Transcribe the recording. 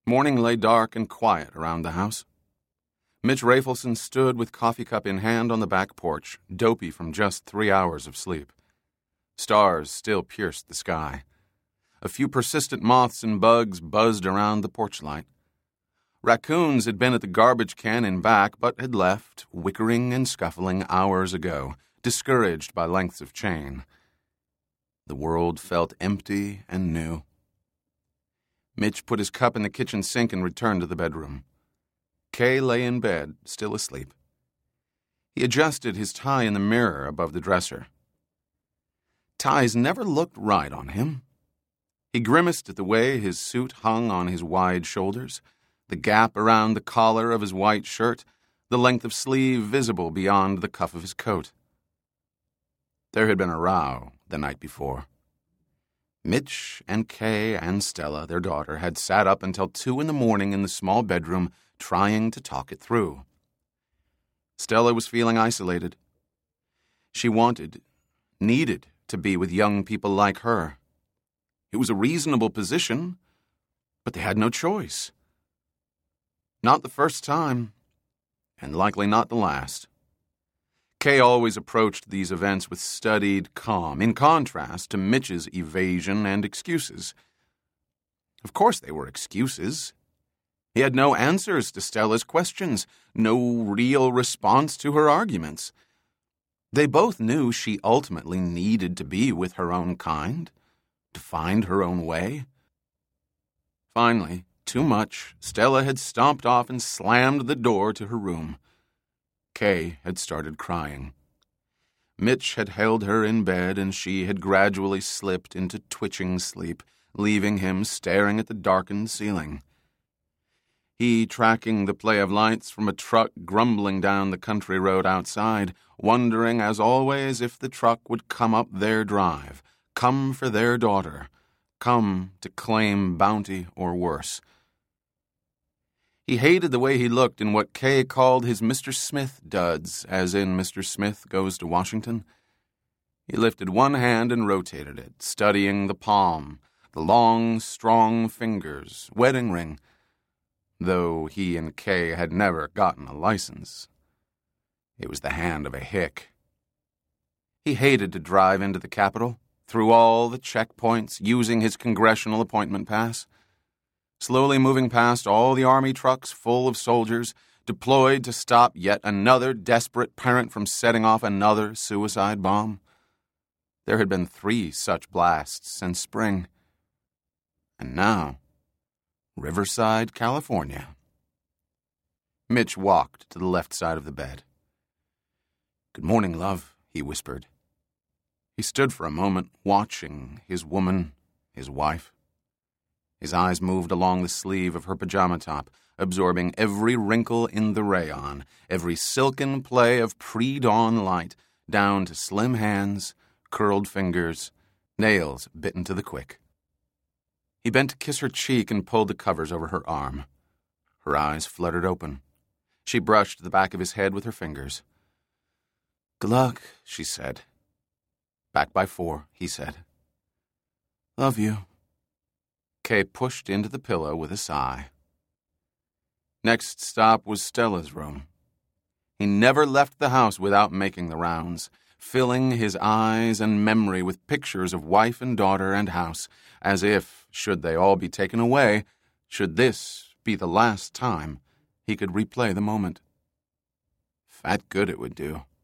Morning lay dark and quiet around the house. Mitch Rafelson stood with coffee cup in hand on the back porch, dopey from just 3 hours of sleep. Stars still pierced the sky. A few persistent moths and bugs buzzed around the porch light. Raccoons had been at the garbage can in back, but had left, whickering and scuffling hours ago, discouraged by lengths of chain. The world felt empty and new. Mitch put his cup in the kitchen sink and returned to the bedroom. Kay lay in bed, still asleep. He adjusted his tie in the mirror above the dresser. Ties never looked right on him. He grimaced at the way his suit hung on his wide shoulders, the gap around the collar of his white shirt, the length of sleeve visible beyond the cuff of his coat. There had been a row the night before. Mitch and Kay and Stella, their daughter, had sat up until 2 a.m. in the small bedroom trying to talk it through. Stella was feeling isolated. She needed to be with young people like her. It was a reasonable position, but they had no choice. Not the first time, and likely not the last. Kay always approached these events with studied calm, in contrast to Mitch's evasion and excuses. Of course they were excuses. He had no answers to Stella's questions, no real response to her arguments. They both knew she ultimately needed to be with her own kind, to find her own way. Finally, too much, Stella had stomped off and slammed the door to her room. Kay had started crying. Mitch had held her in bed, and she had gradually slipped into twitching sleep, leaving him staring at the darkened ceiling. He tracking the play of lights from a truck grumbling down the country road outside, wondering, as always, if the truck would come up their drive, come for their daughter, come to claim bounty or worse. He hated the way he looked in what Kay called his Mr. Smith duds, as in Mr. Smith Goes to Washington. He lifted one hand and rotated it, studying the palm, the long, strong fingers, wedding ring, though he and Kay had never gotten a license. It was the hand of a hick. He hated to drive into the Capitol, through all the checkpoints, using his congressional appointment pass. Slowly moving past all the army trucks full of soldiers, deployed to stop yet another desperate parent from setting off another suicide bomb. There had been 3 such blasts since spring. And now, Riverside, California. Mitch walked to the left side of the bed. "Good morning, love," he whispered. He stood for a moment, watching his woman, his wife. His eyes moved along the sleeve of her pajama top, absorbing every wrinkle in the rayon, every silken play of pre-dawn light, down to slim hands, curled fingers, nails bitten to the quick. He bent to kiss her cheek and pulled the covers over her arm. Her eyes fluttered open. She brushed the back of his head with her fingers. "Good luck," she said. "Back by 4, he said. "Love you." Kay pushed into the pillow with a sigh. Next stop was Stella's room. He never left the house without making the rounds, filling his eyes and memory with pictures of wife and daughter and house, as if, should they all be taken away, should this be the last time, he could replay the moment. Fat good it would do.